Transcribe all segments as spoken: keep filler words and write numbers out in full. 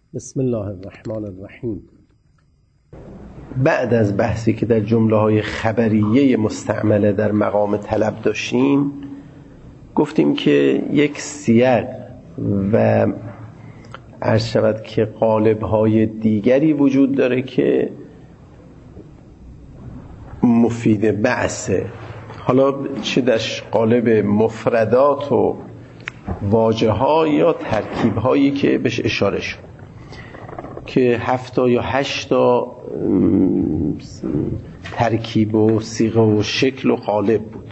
بسم الله الرحمن الرحیم. بعد از بحثی که در جمله های خبریه مستعمله در مقام طلب داشتیم، گفتیم که یک سیاق و عرض شود که قالب های دیگری وجود داره که مفید بعثه. حالا چه در قالب مفردات و واژه ها یا ترکیب هایی که بهش اشاره شد که هفتا یا هشتا ترکیب و صیغه و شکل و قالب بود.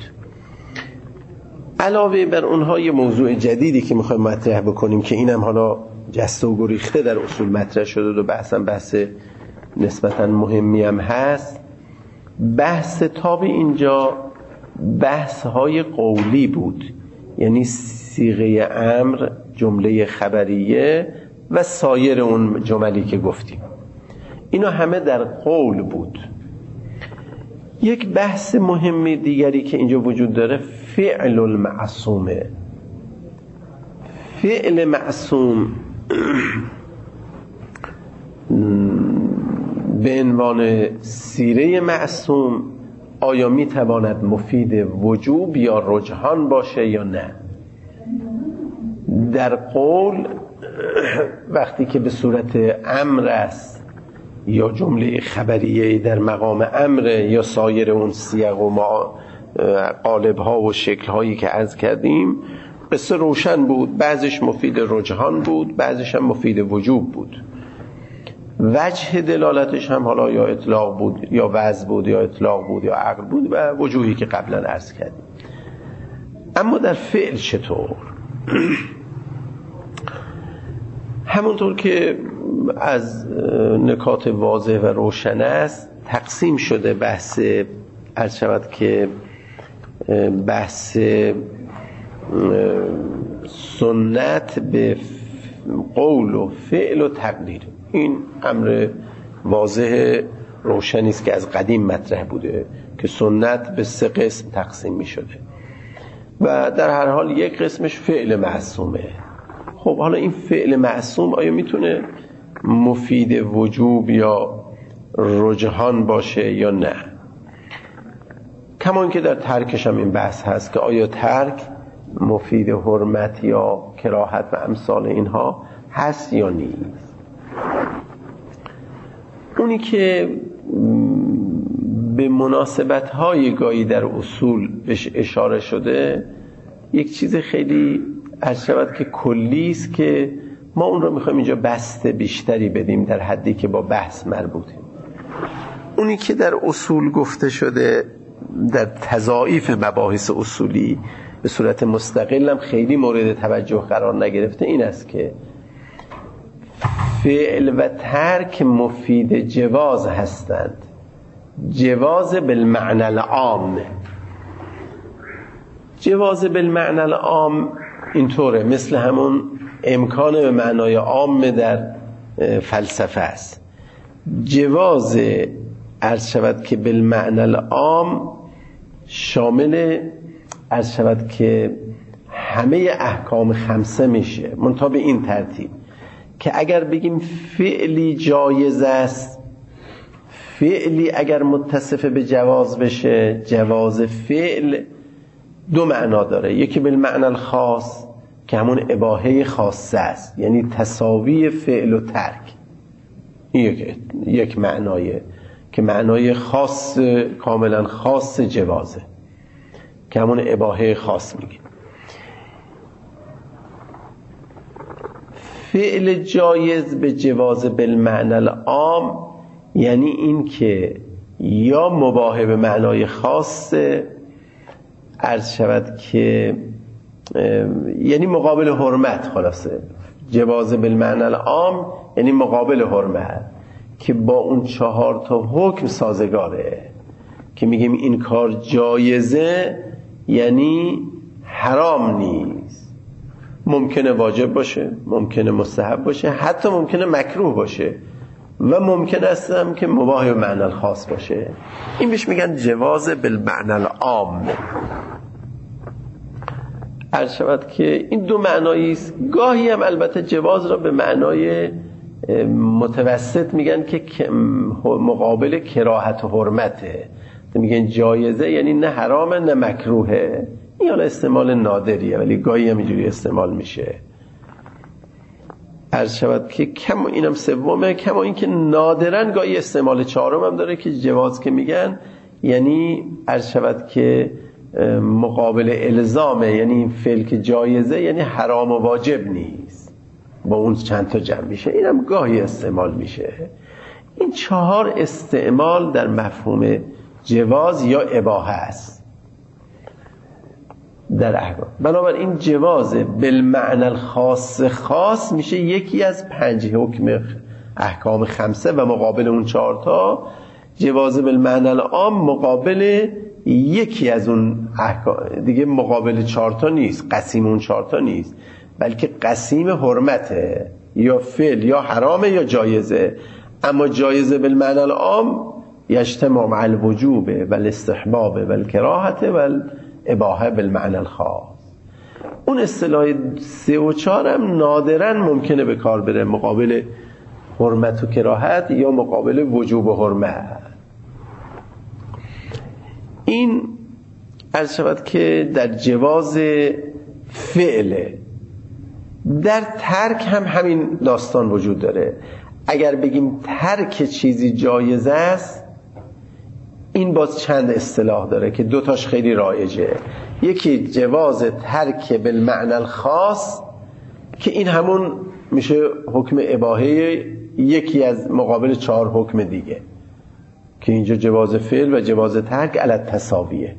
علاوه بر اونها یه موضوع جدیدی که میخوایم مطرح بکنیم که اینم حالا جسته و گریخته در اصول مطرح شده و بحثم بحث نسبتاً مهمی هم هست. بحث تا به اینجا بحث های قولی بود، یعنی صیغه امر، جمله خبریه و سایر اون جملی که گفتیم، اینا همه در قول بود. یک بحث مهمی دیگری که اینجا وجود داره فعل المعصومه. فعل معصوم به عنوان سیره معصوم آیا می تواند مفید وجوب یا رجحان باشه یا نه؟ در قول وقتی که به صورت امر است یا جمله خبریه در مقام امر یا سایر اون صیغ و قالب ها و شکل هایی که عرض کردیم، قصه روشن بود. بعضش مفید رجحان بود، بعضش هم مفید وجوب بود. وجه دلالتش هم حالا یا اطلاق بود یا وضع بود یا اطلاق بود یا عقل بود و وجوهی که قبلا عرض کردیم. اما در فعل چطور؟ همونطور که از نکات واضح و روشن است، تقسیم شده بحث عرض شود که بحث سنت به قول و فعل و تقدیر. این امر واضح روشنی است که از قدیم مطرح بوده که سنت به سه قسم تقسیم می شده و در هر حال یک قسمش فعل معصومه. خب حالا این فعل معصوم آیا میتونه مفید وجوب یا رجحان باشه یا نه؟ کمان که در ترکش هم این بحث هست که آیا ترک مفید حرمت یا کراهت و امثال اینها هست یا نیست. اونی که به مناسبت های گاهی در اصول بهش اشاره شده یک چیز خیلی عرض شود که کلی است که ما اون رو میخوایم اینجا بسته بیشتری بدیم در حدی که با بحث مربوطه. اونی که در اصول گفته شده در تضاعیف مباحث اصولی به صورت مستقل هم خیلی مورد توجه قرار نگرفته، این است که فعل و ترک مفید جواز هستند. جواز بالمعنى العام. جواز بالمعنى العام اینطوره، مثل همون امکان به معنای عام در فلسفه است. جواز عرض شود که بالمعنى العام شامل عرض شود که همه احکام خمسه میشه، منتها به این ترتیب که اگر بگیم فعلی جایز است، فعلی اگر متصف به جواز بشه، جواز فعل دو معنا داره. یکی بالمعنى الخاص که همون اباحه خاصه است، یعنی تساوی فعل و ترک. این یک, یک معنایه که معنای خاص، کاملا خاص جوازه که همون اباحه خاص میگه. فعل جایز به جواز بالمعنى العام یعنی این که یا مباح به معنای خاص عرض شود که یعنی مقابل حرمت، خلاصه جواز بالمعنى العام یعنی مقابل حرمت که با اون چهار تا حکم سازگاره که میگیم این کار جایزه یعنی حرام نیست. ممکنه واجب باشه، ممکنه مستحب باشه، حتی ممکنه مکروه باشه و ممکن است هم که مباح به معنی الخاص باشه. این بهش میگن جواز بالمعنى العام. عرض شود که این دو معنایی است. گاهی هم البته جواز را به معنای متوسط میگن که مقابل کراهت و حرمته، میگن جایزه یعنی نه حرامه نه مکروهه. این حالا استعمال نادریه ولی گاهی هم اینجوری استعمال میشه. عرض شود که کم اینم سومه، کما این که نادرن گاهی استعمال چهارم هم داره که جواز که میگن یعنی عرض شود که مقابل الزامه، یعنی این فعل که جایزه یعنی حرام و واجب نیست، با اون چند تا جمع میشه. اینم گاهی استعمال میشه. این چهار استعمال در مفهوم جواز یا اباحه است در احکام. بنابراین جواز بالمعنى الخاص خاص میشه یکی از پنج حکم احکام خمسه و مقابل اون چهار تا. جواز بالمعنى العام مقابل یکی از اون احکام دیگه، مقابل چهار تا نیست، قسیم اون چهار تا نیست، بلکه قسیم حرمته، یا فعل یا حرامه یا جایزه. اما جایزه بالمعنى العام یجتمع مع الوجوب و الاستحباب و الکراهت و الاباحه بالمعنى الخاص. اون اصطلاح سه و چهار هم نادرا ممکنه به کار بره مقابل حرمت و کراهت یا مقابل وجوب و حرمت. این عرض شود که در جواز فعله. در ترک هم همین داستان وجود داره. اگر بگیم ترک چیزی جایز است، این باز چند اصطلاح داره که دوتاش خیلی رایجه. یکی جواز ترک بالمعنى الخاص که این همون میشه حکم اباحه، یکی از مقابل چهار حکم دیگه که اینجا جواز فعل و جواز ترک علی التساویه.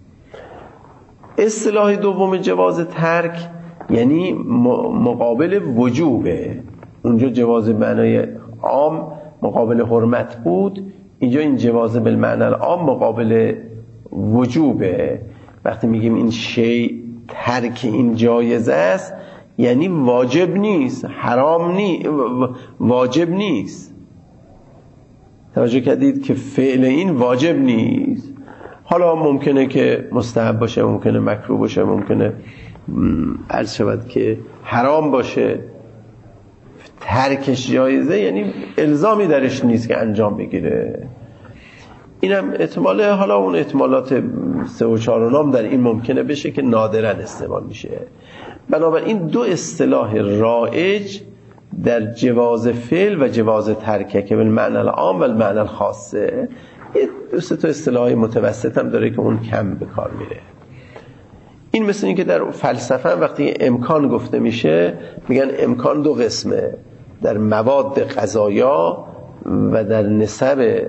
اصطلاح دوم جواز ترک یعنی مقابل وجوبه. اونجا جواز معنای عام مقابل حرمت بود، اینجا این جواز بالمعنى العام مقابل وجوبه. وقتی میگیم این شی ترک این جایزه است یعنی واجب نیست، حرام نیست، واجب نیست. توجه کردید که فعل این واجب نیست. حالا ممکنه که مستحب باشه، ممکنه مکروه باشه، ممکنه عرض شود که حرام باشه. ترکش جایزه یعنی الزامی درش نیست که انجام بگیره. اینم احتماله. حالا اون احتمالات سه و چهار و نام در این ممکنه بشه که نادرا استعمال میشه. بنابراین دو اصطلاح رایج در جواز فعل و جواز ترکه که بالمعنى العام و المعنى الخاصه. یه دو سه تا اصطلاح متوسط هم داره که اون کم به کار میره. این مثل این که در فلسفه وقتی امکان گفته میشه میگن امکان دو قسمه، در مواد غذایا و در نسب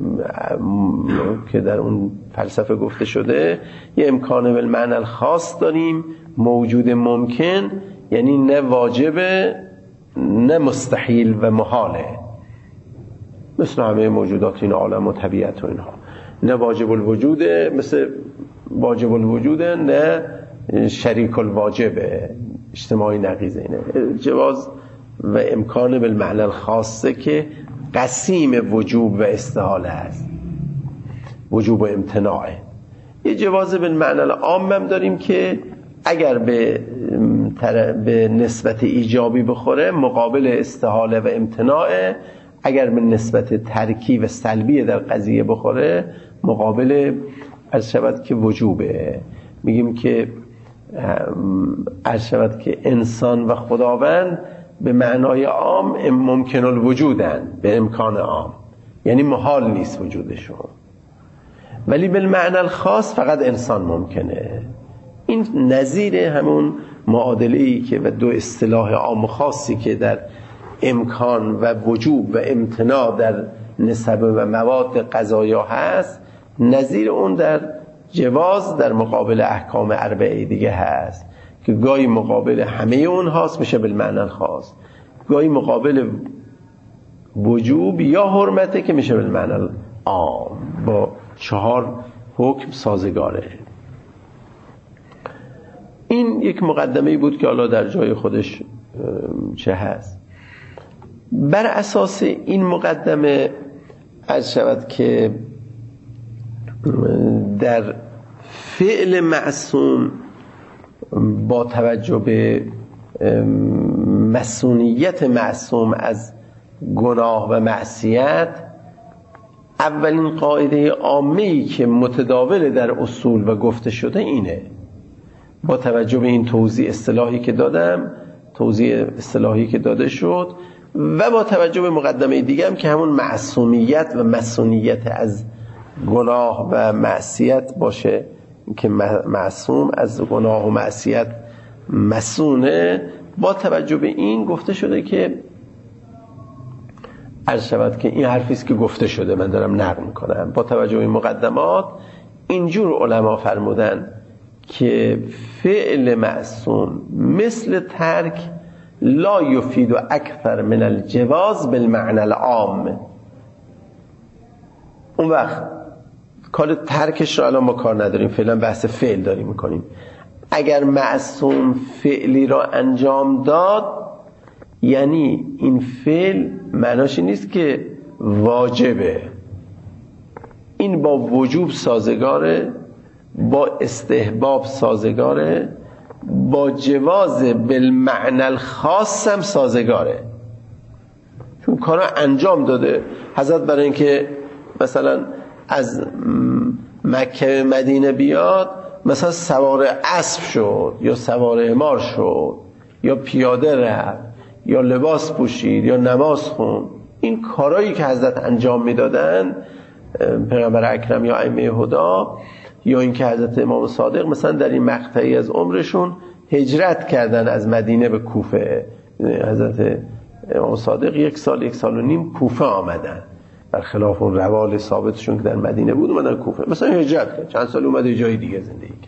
که در اون فلسفه گفته شده. یه امکان بالمعنى الخاص داریم، موجود ممکن، یعنی نه واجبه نه مستحیل و محاله، مثل همه موجودات این عالم و طبیعت و اینها. نه واجب الوجوده مثل واجب الوجوده، نه شریک الواجبه، اجتماعی نقیضه. اینه جواز و امکان بالمعنى الخاصه که قسیم وجوب و استحاله است، وجوب و امتناعه. یه جواز بالمعنى العام هم داریم که اگر به به نسبت ایجابی بخوره مقابل استحاله و امتناعه، اگر به نسبت ترکی و سلبی در قضیه بخوره مقابل عرض شود که وجوبه. میگیم که عرض شود که انسان و خداوند به معنای عام ممکن الوجودن، به امکان عام، یعنی محال نیست وجودشون، ولی بالمعنى الخاص فقط انسان ممکنه. این نظیر همون معادله‌ای که و دو اصطلاح عام و خاصی که در امکان و وجوب و امتناع در نسب و مواد غذایا هست، نظیر اون در جواز در مقابل احکام اربعه دیگه هست که گاهی مقابل همه اون هاست میشه بالمعنى الخاص، گاهی مقابل وجوب یا حرمته که میشه بالمعنى العام. با چهار حکم سازگاره. این یک مقدمه‌ای بود که حالا در جای خودش چه هست. بر اساس این مقدمه عرض شود که در فعل معصوم با توجه به مسئولیت معصوم از گناه و معصیت، اولین قاعده عامه‌ای که متداول در اصول و گفته شده اینه. با توجه به این توضیح اصطلاحی که دادم، توضیح اصطلاحی که داده شد، و با توجه به مقدمه دیگه هم که همون معصومیت و مسئولیت از گناه و معصیت باشه، که معصوم از گناه و معصیت مسئونه، با توجه به این گفته شده که عرض شود که این حرفی است که گفته شده، من دارم نقل میکنم. با توجه به این مقدمات اینجور علما فرمودن که فعل معصوم مثل ترک لا یفید و اکثر من الجواز بالمعنى العام. اون وقت کار ترکش رو الان ما کار نداریم، فعلا بحث فعل داریم میکنیم. اگر معصوم فعلی را انجام داد، یعنی این فعل معناش نیست که واجبه، این با وجوب سازگاره، با استحباب سازگاره، با جواز بالمعنى الخاص هم سازگاره. چون کارا انجام داده حضرت، برای اینکه مثلا از مکه مدینه بیاد، مثلا سوار اسب شد یا سوار حمار شد یا پیاده رفت یا لباس پوشید یا نماز خوند. این کارهایی که حضرت انجام میدادن، پیغمبر اکرم یا ائمه هدا، یا اینکه حضرت امام صادق مثلا در این مقطعی از عمرشون هجرت کردن از مدینه به کوفه. حضرت امام صادق یک سال یک سال و نیم کوفه آمدن، برخلاف اون روال ثابتشون که در مدینه بود اومدن کوفه. مثلا هجرت کرد، چند سال اومده جای دیگه زندگی کرد.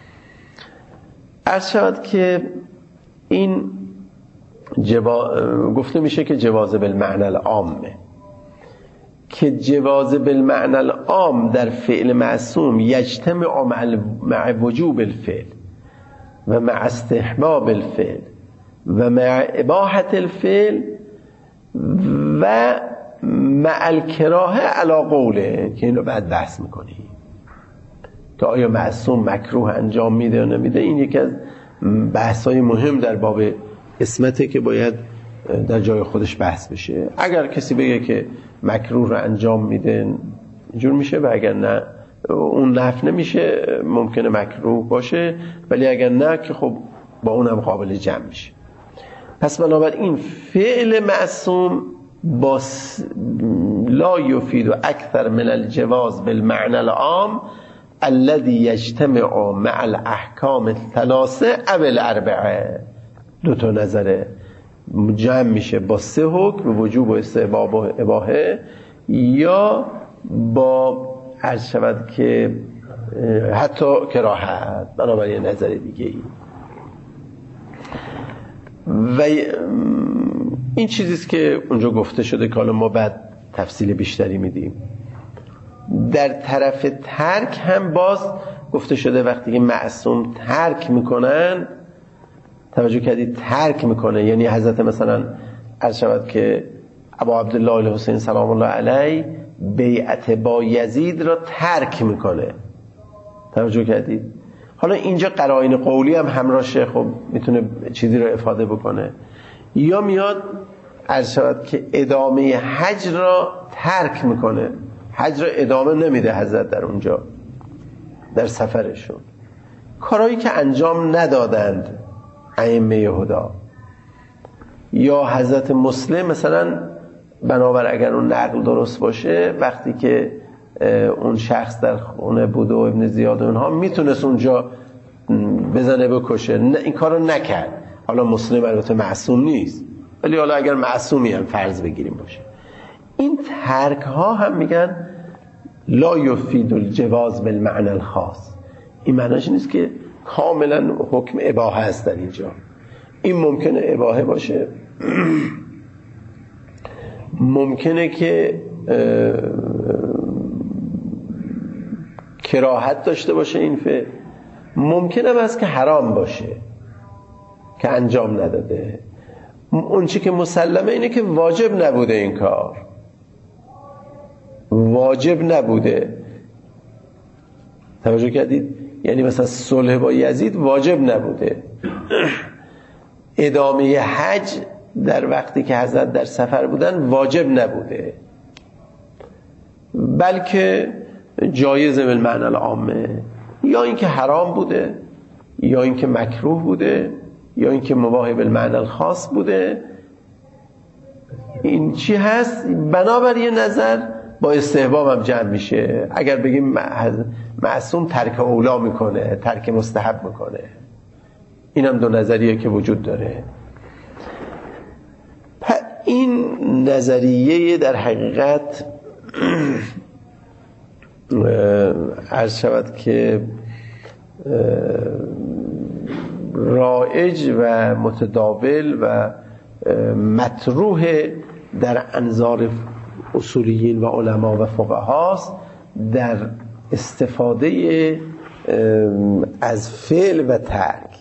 عرض شود که این جوا... گفته میشه که جواز بالمعنى العامه، که جواز بالمعنى العام در فعل معصوم یجتمع مع وجوب الفعل و مع استحباب الفعل و مع اباحة الفعل و مع الکراهه علی قوله، که اینو بعد بحث میکنی که آیا معصوم مکروه انجام میده یا نمیده. این یکی از بحث‌های مهم در باب اسمته که باید در جای خودش بحث بشه. اگر کسی بگه که مکروه رو انجام میده اینجور میشه، و اگر نه اون نفع نمیشه، ممکنه مکروه باشه، ولی اگر نه که خب با اونم قابل جمع میشه. پس بنابراین فعل معصوم با لا یفید و اکثر من الجواز بالمعنى العام الذي یجتمع مع الاحکام الثلاثه او الاربعه، دو تا نظره جمع میشه با سه حکم، وجوب و استحباب و اباحه، یا با عرض شود که حتی کراهت، بنابراین نظر دیگه ای. و این چیزیست که اونجا گفته شده که حالا ما بعد تفصیل بیشتری میدیم. در طرف ترک هم باز گفته شده وقتی که معصوم ترک میکنن، توجه کردید ترک میکنه، یعنی حضرت مثلا عرض شود که ابا عبدالله الحسین سلام الله علیه بیعت با یزید را ترک میکنه، توجه کردید. حالا اینجا قرائن قولی هم همراهشه، خب میتونه چیزی رو افاده بکنه. یا میاد عرض شود که ادامه حج را ترک میکنه، حج را ادامه نمیده حضرت در اونجا در سفرشون، کارهایی که انجام ندادند ائمه هدا. یا حضرت مسلم مثلا بنابر اگر اون نقل درست باشه، وقتی که اون شخص در خونه بود و ابن زیاد و اونها میتونست اونجا بزنه بکشه، این کارو نکرد. حالا مسلم البته معصوم نیست، ولی حالا اگر معصومی هم فرض بگیریم باشه، این ترک ها هم میگن لا یفید الجواز بالمعنى الخاص. این معنیش نیست که کاملا حکم اباحه است در اینجا. این ممکنه اباحه باشه، ممکنه که کراهت داشته باشه این فعل، ممکنه است که حرام باشه که انجام نداده. اون چی که مسلمه اینه که واجب نبوده، این کار واجب نبوده. توجه کردید؟ یعنی مثلا صلح با یزید واجب نبوده، ادامه حج در وقتی که حضرت در سفر بودن واجب نبوده، بلکه جایز بالمعنی العامه، یا اینکه حرام بوده، یا اینکه مکروه بوده، یا اینکه مباح بالمعنی الخاص بوده. این چی هست؟ بنابر یه نظر با استحباب هم جمع میشه. اگر بگیم معصوم ترک اولا میکنه، ترک مستحب میکنه، این هم دو نظریه که وجود داره. این نظریه در حقیقت عرض شود که رایج و متداول و مطروح در انظار اصولیین و علما و فقهاست در استفاده از فعل و ترک.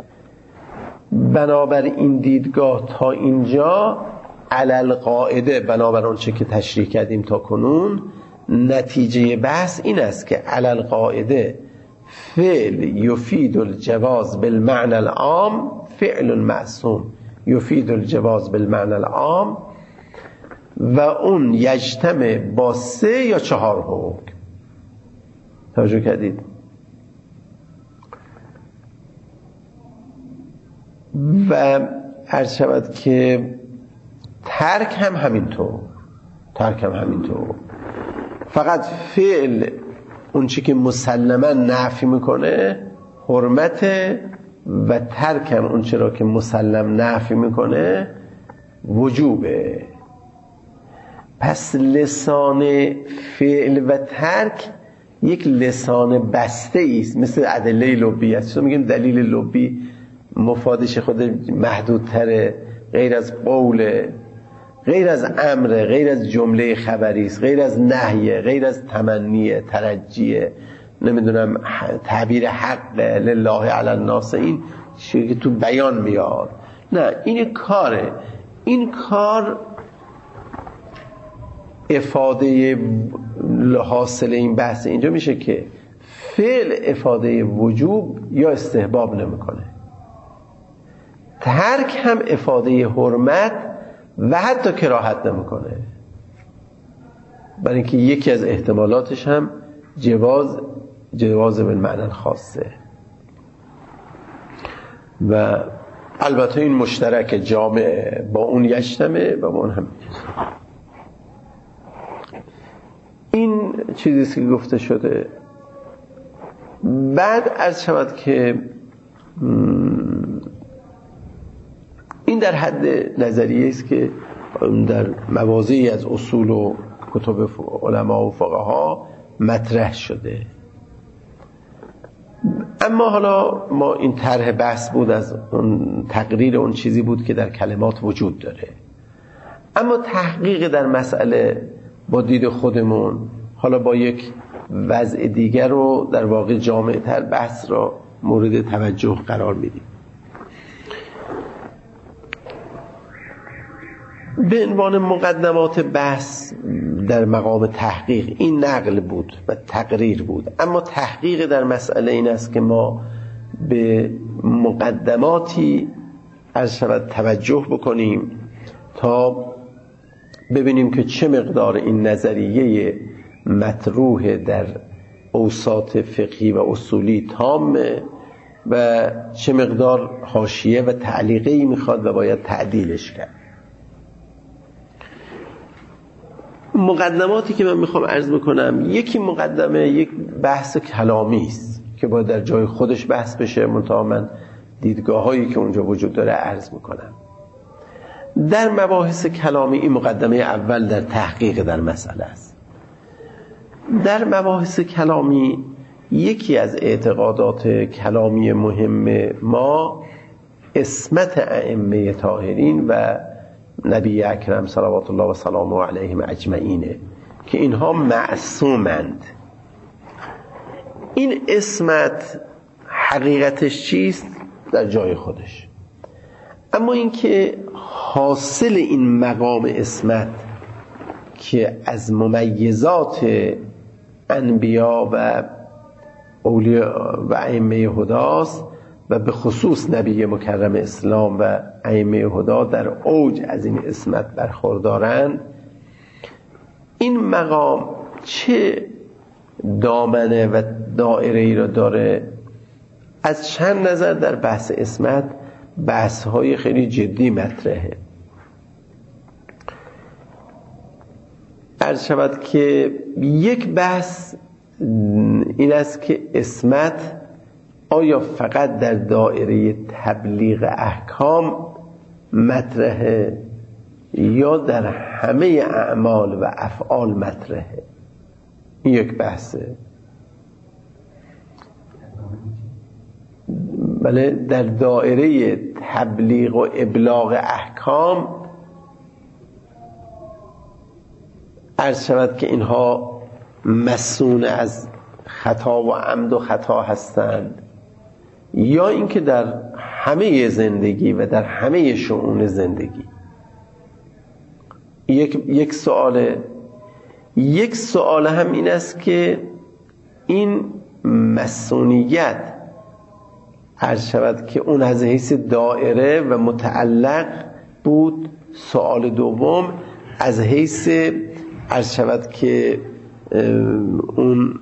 بنابر این دیدگاه تا اینجا علل قاعده، بنابر اون چه که تشریح کردیم تا کنون، نتیجه بحث این است که علل قاعده فعل یفید الجواز بالمعنى العام، فعل معصوم یفید الجواز بالمعنى العام، و اون یجتمع با سه یا چهار حکم. توجه کردید؟ و عرض شود که ترک هم همینطور، ترک هم همینطور. فقط فعل اون چی که مسلما نفی میکنه حرمت، و ترک هم اون چی را که مسلم نفی میکنه وجوبه. پس لسان فعل و ترک یک لسان بسته ایست، مثل ادله لبی است. چون میگیم دلیل لبی مفادش خود محدودتره، غیر از قول، غیر از امر، غیر از جمله خبری است، غیر از نهی، غیر از تمنی، ترجی، نمیدونم تعبیر حق لله علی الناس، این چیزی که تو بیان میاد. نه، این کاره. این کار افاده حاصل این بحث اینجا میشه که فعل افاده وجوب یا استحباب نمیکنه، ترک هم افاده حرمت و حتی کراهت نمیکنه، برای اینکه یکی از احتمالاتش هم جواز جواز بالمعنی الخاصه. و البته این مشترک جامع با اون یجتمع و با اون هم. این چیزی که گفته شده. بعد عرض شود که این در حد نظریه است که در مواضعی از اصول و کتب علما و فقها مطرح شده. اما حالا ما این طرح بحث بود، از اون تقریر اون چیزی بود که در کلمات وجود داره. اما تحقیق در مسئله با دید خودمون، حالا با یک وضع دیگر رو در واقع جامع‌تر بحث را مورد توجه قرار میدیم. به عنوان مقدمات بحث در مقام تحقیق این نقل بود و تقریر بود. اما تحقیق در مسئله این است که ما به مقدماتی عرض شود توجه بکنیم تا ببینیم که چه مقدار این نظریه مطروح در اوساط فقهی و اصولی تامه و چه مقدار حاشیه و تعلیقی میخواد و باید تعدیلش کرد. مقدماتی که من میخوام عرض بکنم، یکی مقدمه یک بحث کلامی است که باید در جای خودش بحث بشه، منتها من دیدگاه هایی که اونجا وجود داره عرض میکنم. در مباحث کلامی این مقدمه اول در تحقیق در مسئله است. در مباحث کلامی یکی از اعتقادات کلامی مهم ما عصمت ائمه طاهرین و نبی اکرم صلوات الله و سلامه علیهم اجمعینه که اینها معصومند. این عصمت حقیقتش چیست؟ در جای خودش. اما اینکه حاصل این مقام عصمت که از ممیزات انبیا و اولیاء و ائمه هداست و به خصوص نبی مکرم اسلام و ائمه هدا در اوج از این عصمت برخوردارند، این مقام چه دامنه و دایره ای را داره؟ از چند نظر در بحث عصمت بحث های خیلی جدی مطرحه. عرض شود که یک بحث این است که عصمت آیا فقط در دایره تبلیغ احکام مطرحه یا در همه اعمال و افعال مطرحه؟ این یک بحثه. بله، در دایره تبلیغ و ابلاغ احکام عرض شود که اینها مسئول از خطا و عمد و خطا هستند، یا اینکه در همه زندگی و در همه شؤون زندگی. یک یک سوال یک سوال هم این است که این مسئولیت عرض شود که اون از حیث دائره و متعلق بود. سوال دوم از حیث عرض شود که اون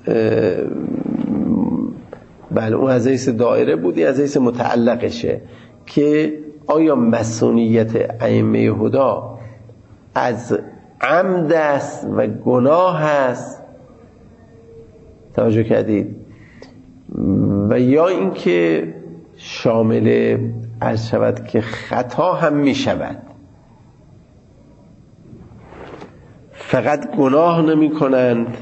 بله اون از حیث دائره بودی، از حیث متعلقشه که آیا مسئولیت ائمه هدا از عمد است و گناه است، توجه کردید، و یا اینکه شامل عرض شود که خطا هم می شود، فقط گناه نمی کنند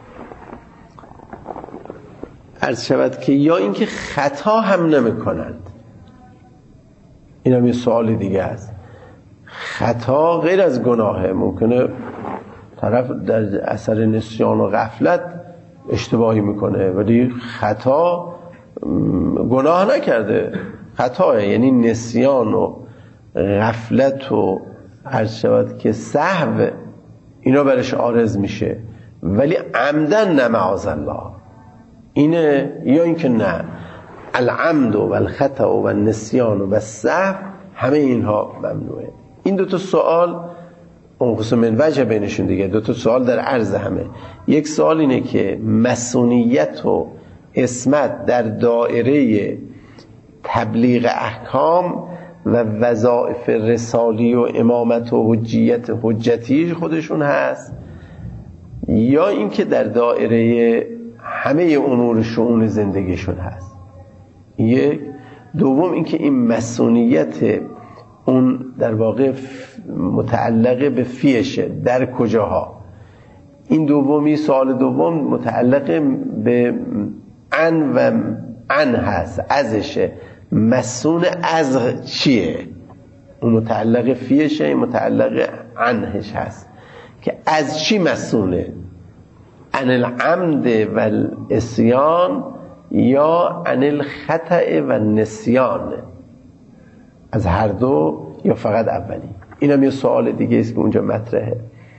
عرض شود که یا اینکه خطا هم نمی کنند. این هم یه سوال دیگه است. خطا غیر از گناهه، ممکنه طرف در اثر نسیان و غفلت اشتباهی میکنه ولی خطا گناه نکرده، خطاه، یعنی نسیان و غفلت و عرض شود که سهو اینا برش عارض میشه، ولی عمدن نه معاذ الله اینه، یا اینکه نه العمد و الخطا و النسیان و السهو همه اینها ممنوعه. این دو تا سوال انقسم من وجه بینشون دیگه، دو تا سوال در عرض همه. یک سوال اینه که مسئولیت و عصمت در دائره تبلیغ احکام و وظایف رسالی و امامت و حجیت حجتی خودشون هست، یا اینکه در دائره همه امور شؤون زندگیشون هست. یک. دوم اینکه این مسئولیت اون در واقع متعلق به فیشه، در کجاها. این دومی سوال دوم متعلق به عن و عن هست، ازشه، مسئول از چیه، اون متعلق فیشه، این متعلق عنهش هست که از چی مسئوله، عن العمد و الاسیان یا عن الخطأ و النسیان، از هر دو یا فقط اولی. اینم یه سوال دیگه است که اونجا مطرحه.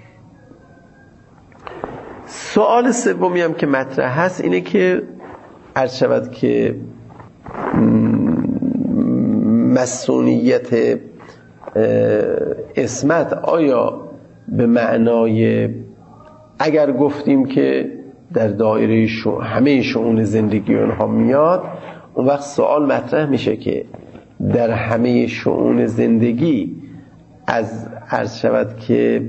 سوال سومی هم که مطرح هست اینه که عرض شود که مسئولیت عصمت آیا به معنای، اگر گفتیم که در دایره شو همه شؤون زندگی اونها میاد، اون وقت سوال مطرح میشه که در همه شؤون زندگی از عرض شود که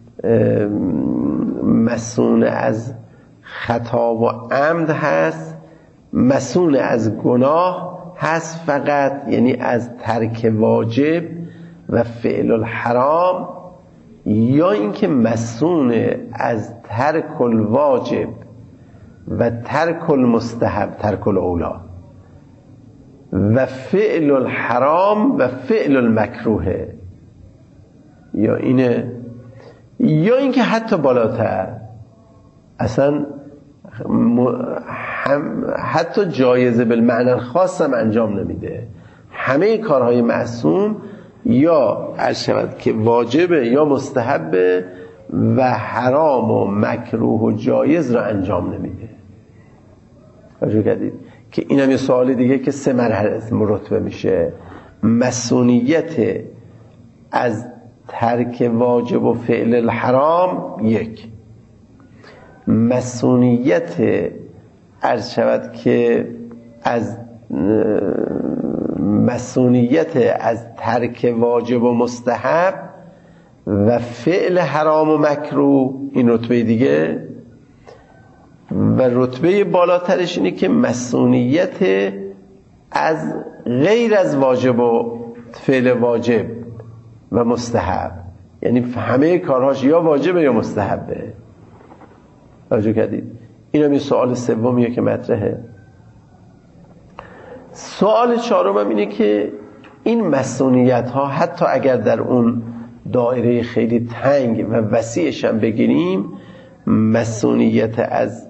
مسئول از خطا و عمد هست، مسئول از گناه هست فقط، یعنی از ترک واجب و فعل الحرام، یا اینکه مسئول از ترک الواجب و ترک المستحب، ترک الاولا، و فعل الحرام و فعل المکروه، یا اینه، یا اینکه حتی بالاتر اصلا هم حتی جایزه بالمعنی الخاص هم انجام نمیده، همه کارهای معصوم یا عرض شود که واجبه یا مستحبه و حرام و مکروه و جایز را انجام نمیده. توجه کردید که اینم یه سوال دیگه که سه مرحله رتبه میشه. مسئولیت از ترک واجب و فعل الحرام یک، مسئولیت عرض شود که از مسئولیت از ترک واجب و مستحب و فعل حرام و مکروه، این رتبه دیگه. و رتبه بالاترش اینه که مسئولیت از غیر از واجب و فعل واجب و مستحب، یعنی همه کارهاش یا واجبه یا مستحبه. توجه کردید؟ این هم یه سوال سومیه که مطرحه. سوال چهارم هم اینه که این مسئولیت ها حتی اگر در اون دایره خیلی تنگ و وسیعش هم بگیریم، مسئولیت از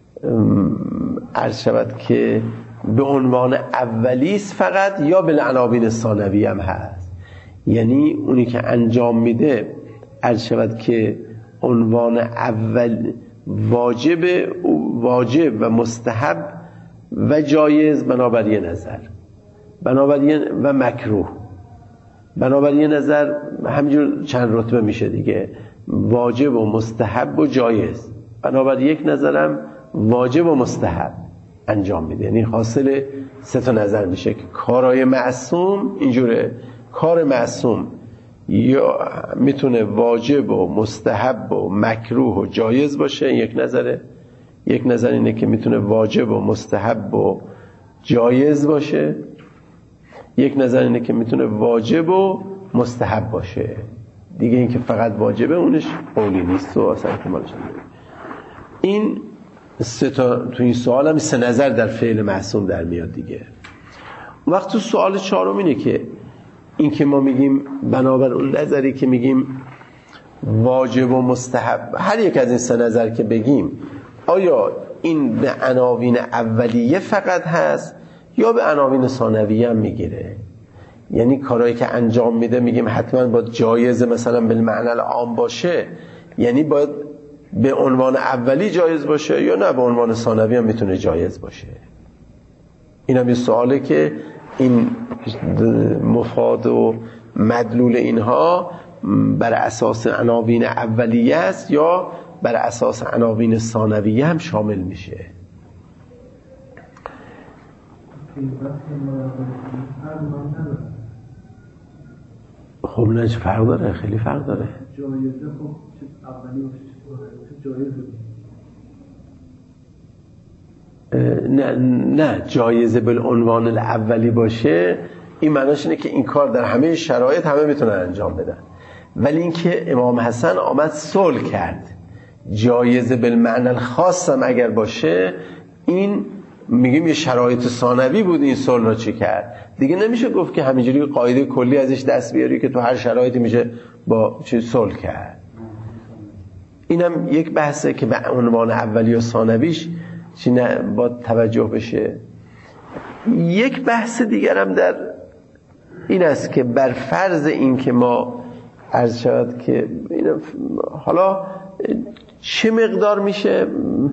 عرض شود که به عنوان اولیست فقط یا بالعناوین ثانوی هم هست، یعنی اونی که انجام میده عرض شود که عنوان اول واجب واجب و مستحب و جایز بنابر یه نظر، بنابر یه و مکروه، بنابر یه نظر همینجور چند رتبه میشه دیگه، واجب و مستحب و جایز، بنابر یک نظرم واجب و مستحب انجام میده. یعنی حاصل سه تا نظر میشه که کارهای معصوم اینجوره، کار معصوم یا میتونه واجب و مستحب و مکروه و جایز باشه، یک نظره. یک نظر اینه که میتونه واجب و مستحب و جایز باشه. یک نظر اینه که میتونه واجب و مستحب باشه. دیگه این که فقط واجبه اونش قولی نیست و اصلا احتمالش نداره. این سه تا تو این سوال هم سه نظر در فعل معصوم در میاد دیگه. وقت تو سوال چهارم اینه که این که ما میگیم بنابر اون نظری که میگیم واجب و مستحب، هر یک از این سه نظر که بگیم، آیا این به عناوین اولیه فقط هست یا به عناوین ثانویه هم میگیره؟ یعنی کارهایی که انجام میده میگیم حتما باید جایز مثلا بالمعنی العام باشه، یعنی باید به عنوان اولی جایز باشه یا نه به عنوان ثانوی هم میتونه جایز باشه؟ این هم یه سواله که این مفاد و مدلول اینها بر اساس عناوین اولیه است یا بر اساس عناوین ثانویه هم شامل میشه. خب نه چه فرق داره؟ خیلی فرق داره. جایزه خب چه اولی باشه چه جایزه؟ نه نه جایزه بالعنوان الاولی باشه این معناش اینه که این کار در همه شرایط همه میتونن انجام بدن، ولی اینکه امام حسن آمد صلح کرد جایزه بالمعنی الخاص هم اگر باشه، این میگیم یه شرایط ثانوی بود این صلح را چی کرد دیگه. نمیشه گفت که همینجوری قاعده کلی ازش دست بیاری که تو هر شرایطی میشه با چی صلح کرد. اینم یک بحثه که به عنوان اولی و ثانویش چی نه با توجه بشه. یک بحث دیگرم در این است که بر فرض این که ما عرض شود که حالا چه مقدار میشه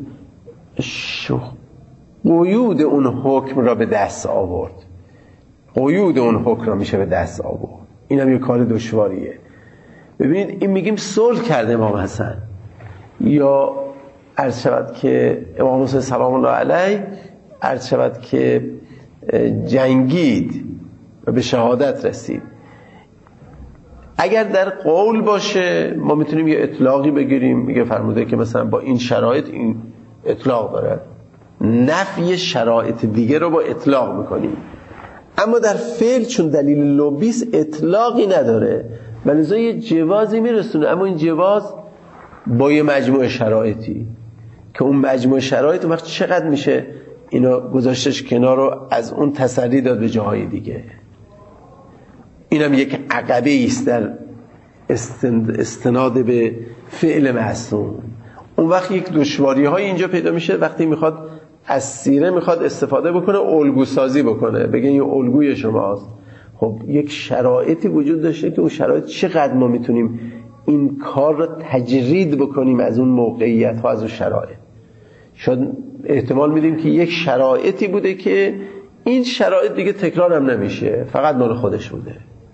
قیود اون حکم را به دست آورد، قیود اون حکم را میشه به دست آورد، این هم یه کار دشواریه. ببینید این میگیم صلح کرده امام حسن یا عرض شود که امام حسین سلام الله علیه عرض شود که جنگید و به شهادت رسید. اگر در قول باشه ما میتونیم یه اطلاقی بگیریم، میگه فرموده که مثلا با این شرایط این اطلاق داره، نفی شرایط دیگه رو با اطلاق میکنیم. اما در فعل چون دلیل لبیس اطلاقی نداره و لذا یه جوازی میرسونه، اما این جواز با یه مجموعه شرایطی که اون مجموعه شرایط وقت چقدر میشه اینا گذاشتش کنار رو از اون تسری داد به جاهای دیگه. اینم یک عقبه است در استناد به فعل معصوم. اون وقت یک دشواری های اینجا پیدا میشه وقتی میخواد از سیره میخواد استفاده بکنه، الگو سازی بکنه، بگه این الگوی شماست. خب یک شرایطی وجود داشته که اون شرایط چقدر ما میتونیم این کار رو تجرید بکنیم از اون موقعیت ها، از اون شرایط. شاید احتمال میدیم که یک شرایطی بوده که این شرایط دیگه تکرار هم نمیشه، فقط مال خودش بوده.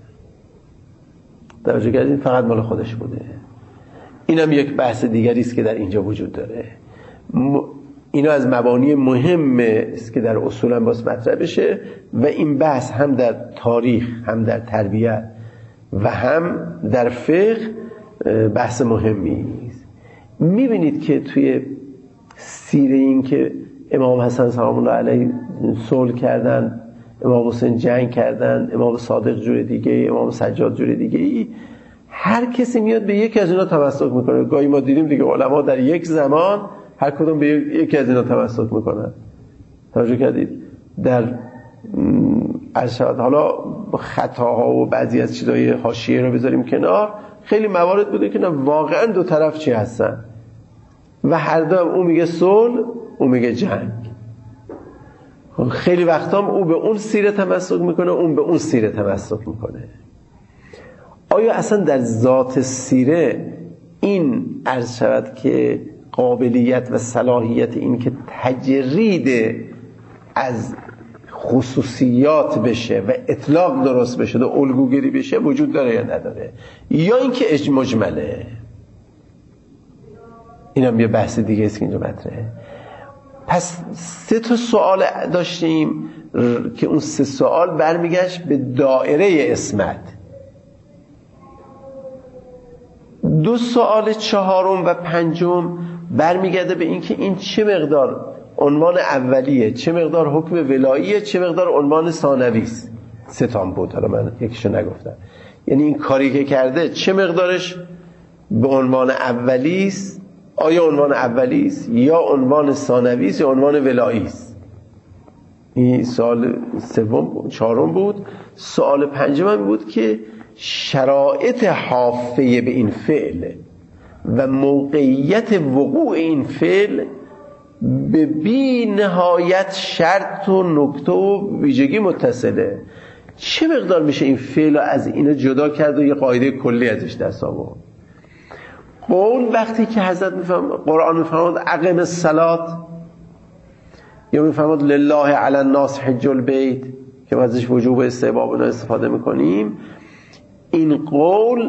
توجه کردین؟ فقط مال خودش بوده. اینم یک بحث دیگری است که در اینجا وجود داره. م... اینا از مبانی مهم است که در اصول هم باز مطرح بشه و این بحث هم در تاریخ، هم در تربیت و هم در فقه بحث مهمی است. میبینید که توی سیره این که امام حسن سلام الله علیه صلح کردن، امام حسین جنگ کردن، امام صادق جور دیگه، امام سجاد جور دیگه، هر کسی میاد به یکی از اینا تمسک میکنه. گاهی ما دیدیم دیگه علما در یک زمان هر کدوم به یکی از اینا تمسک میکنن. توجه کردید؟ در ارشاد حالا خطاها و بعضی از چیزای حاشیه رو بذاریم کنار، خیلی موارد بوده که نه واقعا دو طرف چی هستن و هر دو هم اون میگه صلح، اون میگه جنگ. خیلی وقتا هم او به اون سیره تمسک میکنه، اون به اون سیره تمسک میکنه. آیا اصلا در ذات سیره این عرض شود که قابلیت و صلاحیت این که تجرید از خصوصیات بشه و اطلاق درست بشه و الگوگیری بشه وجود داره یا نداره، یا اینکه مجمله؟ اینم یه بحث دیگه است که اینجا مطرحه. پس سه تا سوال داشتیم که اون سه سوال برمیگشت به دایره اسمت. دو سوال چهارم و پنجم برمیگرده به این که این چه مقدار عنوان اولیه، چه مقدار حکم ولاییه، چه مقدار عنوان ثانویست. سه تا بود، حالا من یکیشو نگفتم. یعنی این کاری که کرده چه مقدارش به عنوان اولیست، آیا عنوان اولیست یا عنوان ثانویست یا عنوان ولاییست. این سوال سوم چهارم بود. سوال پنجم هم بود که شرایط حافظه به این فعل و موقعیت وقوع این فعل به بی نهایت شرط و نکته و ویژگی متصله. چه مقدار میشه این فعل رو از اینا جدا کرد و یه قاعده کلی ازش دست آورد؟ قول وقتی که حضرت میفهم قرآن میفهمد اقم الصلاة، یا میفهمد لله علی الناس حج البیت که ازش وجوب استحباب اینا استفاده میکنیم، این قول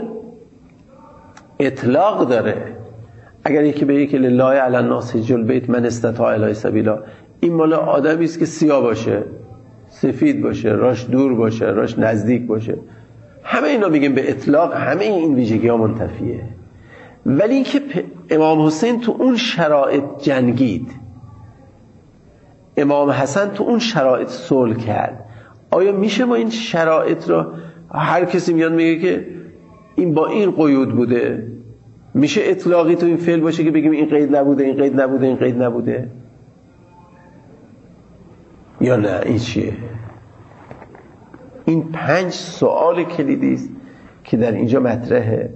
اطلاق داره. اگر یکی بگه که لله علی الناس حج البیت من استطاع الیه سبیلا، این مال آدمی است که سیاه باشه، سفید باشه، راش دور باشه، راش نزدیک باشه. همه اینا میگیم به اطلاق همه این ویژگی ها منتفیه. ولی اینکه امام حسین تو اون شرایط جنگید، امام حسن تو اون شرایط صلح کرد، آیا میشه ما این شرایط رو هر کسی میاد میگه که این با این قیود بوده؟ میشه اطلاقی تو این فعل باشه که بگیم این قید نبوده، این قید نبوده، این قید نبوده؟ یا نه؟ این چیه؟ این پنج سوال کلیدی است که در اینجا مطرحه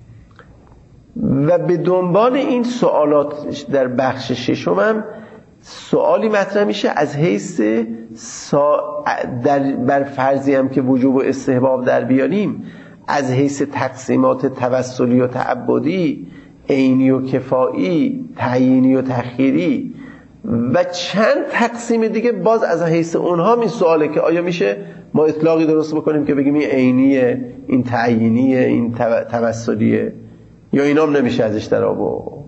و به دنبال این سوالات در بخش ششم هم سوالی مطرح میشه از حیث سا... در بر فرضی هم که وجوب و استحباب در بیاریم، از حیث تقسیمات توسلی و تعبدی، عینی و کفایی، تعیینی و تخییری و چند تقسیم دیگه، باز از حیث اونها این سواله که آیا میشه ما اطلاقی درست بکنیم که بگیم این عینیه، این تعیینیه، این توسلیه، یا اینام نمیشه ازش در آورد.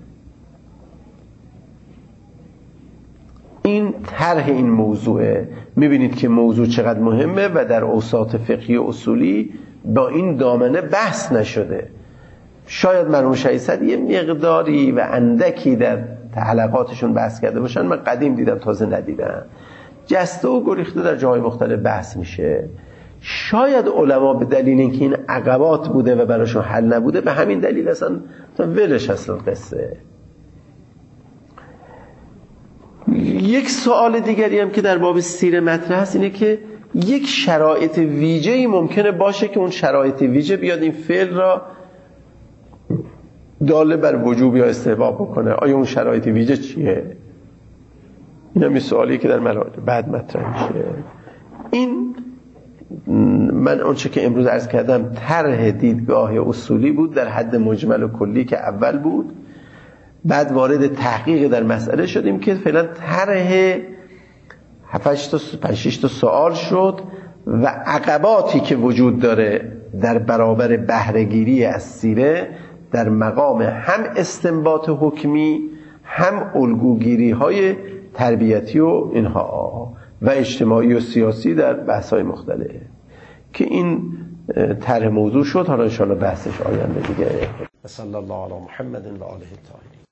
این طرح این موضوعه. میبینید که موضوع چقدر مهمه و در اوساط فقهی و اصولی با این دامنه بحث نشده. شاید مرحوم شهید یه مقداری و اندکی در تعلقاتشون بحث کرده باشن، من قدیم دیدم تازه ندیدم. جسته و گریخته در جای مختلف بحث میشه. شاید علما به دلیل اینکه این عقبات بوده و براشون حل نبوده، به همین دلیل اصلا ولش اصلا قصه. یک سوال دیگری هم که در باب سیره مطرح هست اینه که یک شرایط ویژه‌ای ممکنه باشه که اون شرایط ویژه بیاد این فعل را داله بر وجوب یا استحباب بکنه. آیا اون شرایط ویژه چیه؟ این هم یه سوالی که در مراحل بعد مطرح میشه. این من اونچه که امروز عرض کردم طرح دیدگاه اصولی بود در حد مجمل و کلی که اول بود. بعد وارد تحقیق در مسئله شدیم که فعلا طرح هفت تا پنج شش تا سوال شد و عقباتی که وجود داره در برابر بهره‌گیری از سیره در مقام هم استنباط حکمی، هم الگوگیری های تربیتی و اینها و اجتماعی و سیاسی در بحث‌های مختلف که این طرح موضوع شد. حالا ان شاء الله بحثش آینده دیگه. صلی الله علی محمد و آله الطاهرین.